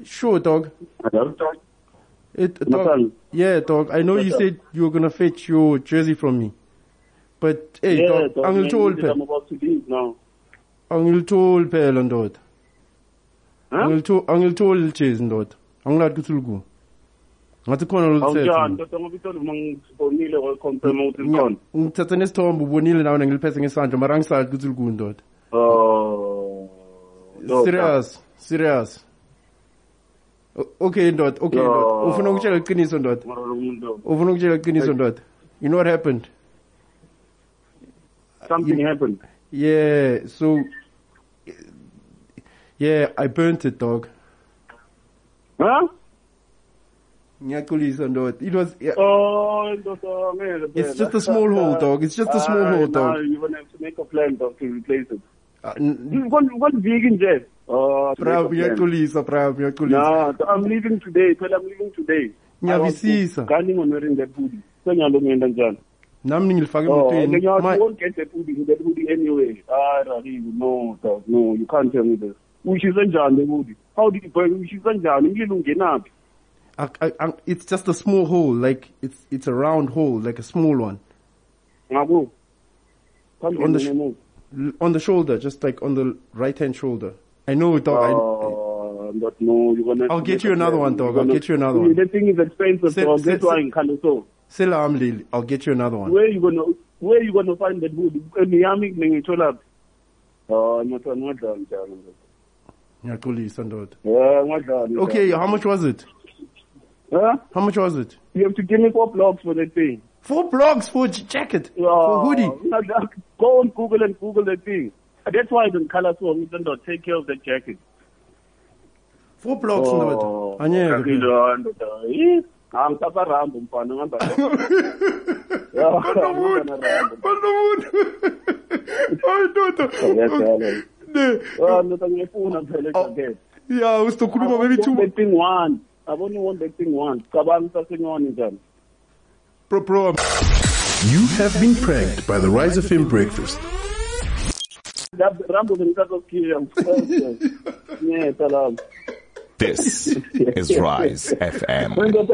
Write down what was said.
Sure, dog. Hello? Dog. Yeah, dog. I know you said you were gonna fetch your jersey from me, but hey, Yeah, dog. I'm about to leave now. Angiltol phela ndoda. Huh? Angiltol chase ndoda. Angilati kuthuluku. Ngathi khona lo thethe. Awujani ndoda ngoba ithole mangibonile confirm ukuthi ukhona. Ngithatha nesithombe ubonile nawe ngiliphethe ngesandla mara angisazi kuthuluku ndoda. Oh. Serious. Okay ndoda. Ufuna ukutshela iqiniso ndoda. Ndoda. You know what happened? Something happened. Yeah, so I burnt it, dog. Huh? It was It's just a small hole, dog. It's just a small hole, dog. Now you're gonna have to make a plan, dog, to replace it. What vegan jet? No, I'm leaving today. Planning on wearing that hoodie. I won't get that hoodie anyway. No, dog, no, you can't tell me this. The hoodie. How do you buy it's just a small hole, like it's a round hole, like a small one. On the shoulder, just like on the right hand shoulder. I know, dog. But no, you're gonna. I'll get you another one, dog. I'll get you another one. That thing is expensive, so that's why in Kaloso. I'll get you another one. Where you gonna find that wood? Miami, Ningichola. Oh, not done, Okay, how much was it? Huh? How much was it? You have to give me 4 blocks for that thing. 4 blocks for jacket? For hoodie? Go on Google and Google that thing. That's why I don't color so we don't take care of the jacket. 4 blocks no. I'm Rambo, yeah, usizokhuluma maybe 2 that thing once. I've only won that thing once. Bro. You have been pranked by the Rise FM breakfast. This is Rise FM.